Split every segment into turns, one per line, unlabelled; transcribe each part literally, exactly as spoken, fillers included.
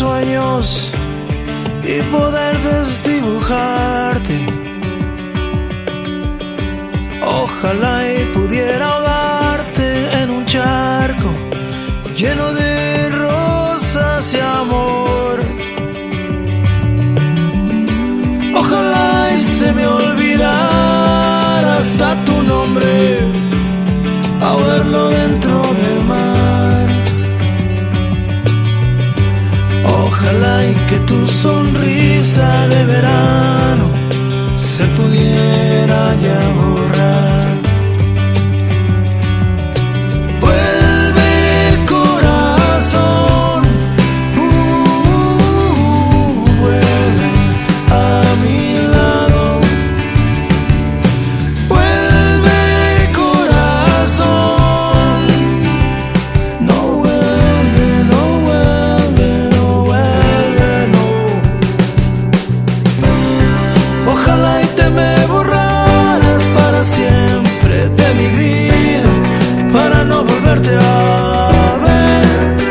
sueños y poder desdibujarte. Ojalá y pudiera ahogarte en un charco lleno de rosas y amor. Ojalá y se me olvidara hasta tu nombre al verlo dentro del mar. Ojalá y que tu sonrisa de verano se pudiera ya borrar. Vuelve, corazón, uh, vuelve a mi lado. Vuelve, corazón, no vuelve, no vuelve, no vuelve, no. Ojalá y te me borraras para siempre de mi vida, para no volverte a ver.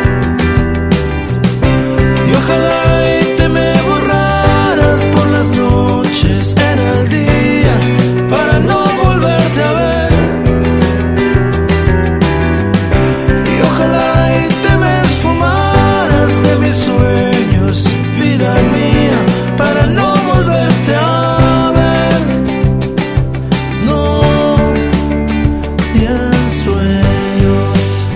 Y ojalá y te me borraras por las noches en el día, para no volverte a ver. Y ojalá y te me esfumaras de mis sueños, vida mía, para no volverte a ver. No, ni en sueños.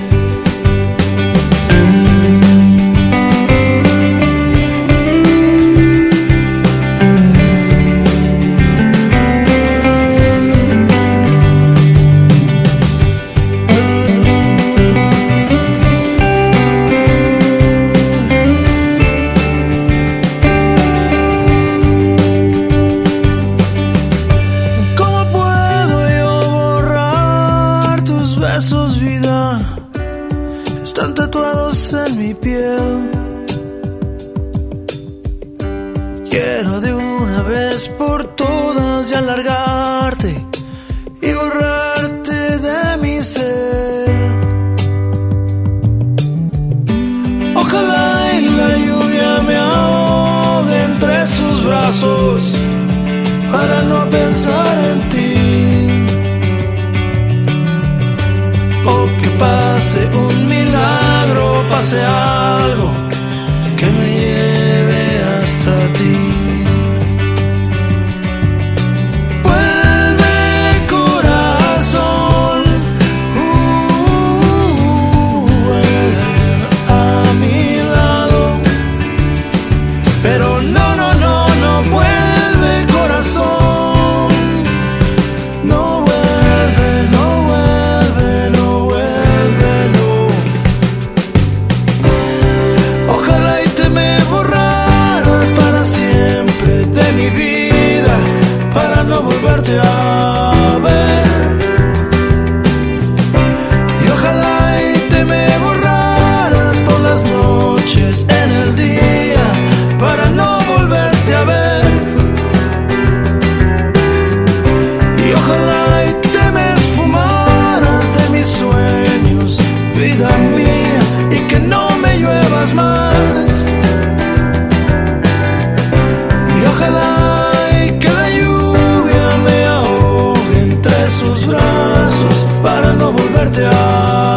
¿Cómo puedo yo borrar tus besos, vida? Están tatuados en mi piel. Quiero de una vez por todas y alargarte y borrarte de mi ser. Ojalá y la lluvia me ahogue entre sus brazos para no pensar en ti. O que pase un milagro, pase algo que me lleve hasta ti. Vuelve, corazón, uh, vuelve a mi lado. Pero no, no, no, no vuelve, corazón. No vuelve, no vuelve, no vuelve, no. Ojalá y te me borraras para siempre de mi vida, para no volverte a ver. Y ojalá y te me borraras por las noches en el día, para no volverte a ver. Y ojalá y te me esfumaras de mis sueños, vida mía, y que no me lluevas más. Y ojalá y que la lluvia me ahogue entre sus brazos, para no volverte a